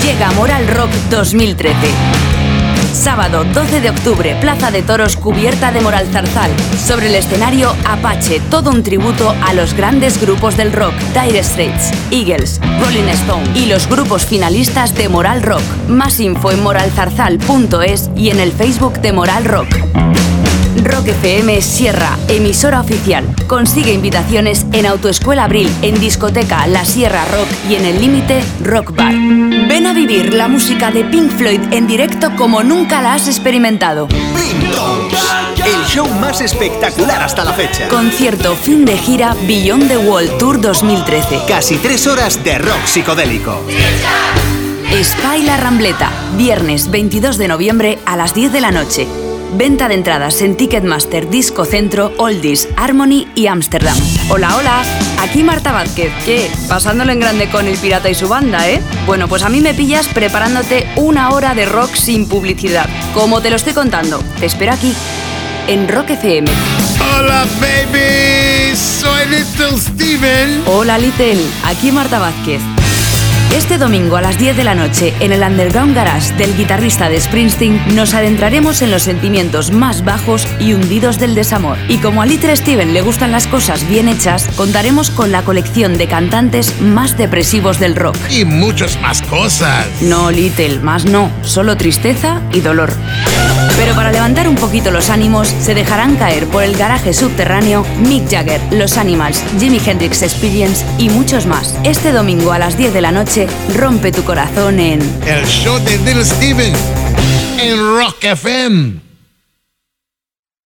Llega Moral Rock 2013. Sábado 12 de octubre, Plaza de Toros cubierta de Moral Zarzal. Sobre el escenario, Apache, todo un tributo a los grandes grupos del rock, Dire Straits, Eagles, Rolling Stone y los grupos finalistas de Moral Rock. Más info en moralzarzal.es y en el Facebook de Moral Rock. Rock FM Sierra, emisora oficial. Consigue invitaciones en Autoescuela Abril, en Discoteca La Sierra Rock y en El Límite Rock Bar. Ven a vivir la música de Pink Floyd en directo como nunca la has experimentado. Brimstones, el show más espectacular hasta la fecha. Concierto fin de gira Beyond the Wall Tour 2013. Casi 3 horas de rock psicodélico. Spy La Rambleta, viernes 22 de noviembre a las 10 de la noche. Venta de entradas en Ticketmaster, Disco Centro, Oldies, Harmony y Ámsterdam. Hola, hola, aquí Marta Vázquez. ¿Qué? Pasándolo en grande con El Pirata y su banda, ¿eh? Bueno, pues a mí me pillas preparándote una hora de rock sin publicidad. Como te lo estoy contando, te espero aquí, en Rock FM. Hola, baby, soy Little Steven. Hola, Little, aquí Marta Vázquez. Este domingo a las 10 de la noche, en el Underground Garage del guitarrista de Springsteen, nos adentraremos en los sentimientos más bajos y hundidos del desamor. Y como a Little Steven le gustan las cosas bien hechas, contaremos con la colección de cantantes más depresivos del rock. Y muchas más cosas. No, Little, más no, solo tristeza y dolor. Pero para levantar un poquito los ánimos, se dejarán caer por el garaje subterráneo Mick Jagger, Los Animals, Jimi Hendrix Experience y muchos más. Este domingo a las 10 de la noche, rompe tu corazón en El show de Little Steven en Rock FM.